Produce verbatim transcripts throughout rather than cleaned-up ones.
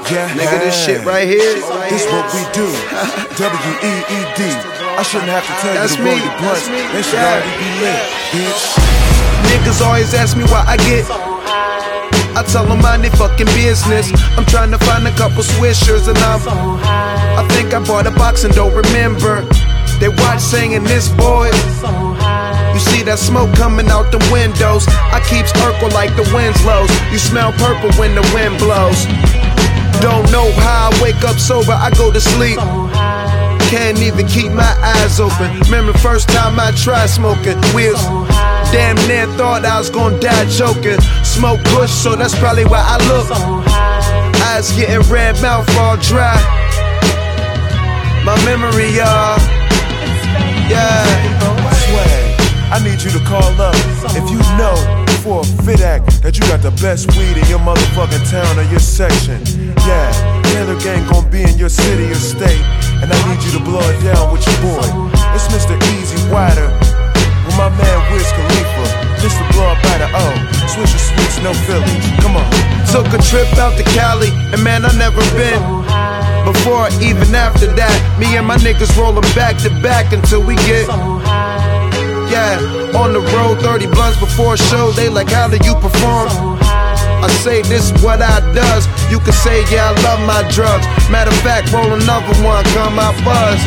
Yeah, nigga, this shit right here. This what we do. W E E D. I shouldn't have to tell That's you to me. roll your blunts. They should Yeah. already be lit, bitch. Niggas always ask me why I get. I tell them mind their fucking business. I'm trying to find a couple swishers and I'm I think I bought a box and don't remember. They watch singing this boy. You see that smoke coming out the windows. I keeps Urkel like the wind's lows. You smell purple when the wind blows. Don't know how I wake up sober, I go to sleep. Can't even keep my eyes open. Remember the first time I tried smoking. We was damn near thought I was gonna die choking. Smoke push, so that's probably why I look. Eyes getting red, mouth all dry. My memory, y'all. Yeah. Swag, I need you to call up if you know for a fit act that you got the best weed in your motherfucking town or your section. Yeah, Taylor Gang gon' be in your city or state, and I need you to blow it down with your boy. It's Mister Easy Wider with my man Wiz Khalifa. Mister Blow Up by the O, Swisher Sweets, no Phillies. Come on. Took a trip out to Cali, and man, I never been. Before, even after that, me and my niggas rollin' back to back until we get. Yeah, on the road, thirty blunts before a show. They like, how do you perform? I say this is what I does. You can say, yeah, I love my drugs. Matter of fact, roll another one, come out buzz.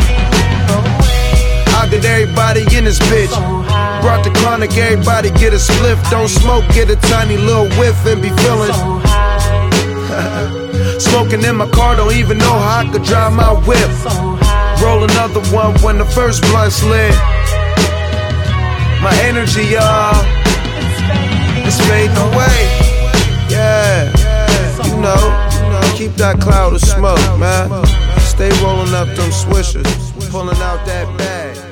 I get everybody in this bitch. Brought the chronic, everybody get a spliff. Don't smoke, get a tiny little whiff and be feeling. Smoking in my car, don't even know how I could drive my whip. Roll another one when the first blunt's lit. My energy, y'all, it's fading away. Yeah, you know, keep that cloud of smoke, man. Stay rolling up them swishers, pulling out that bag.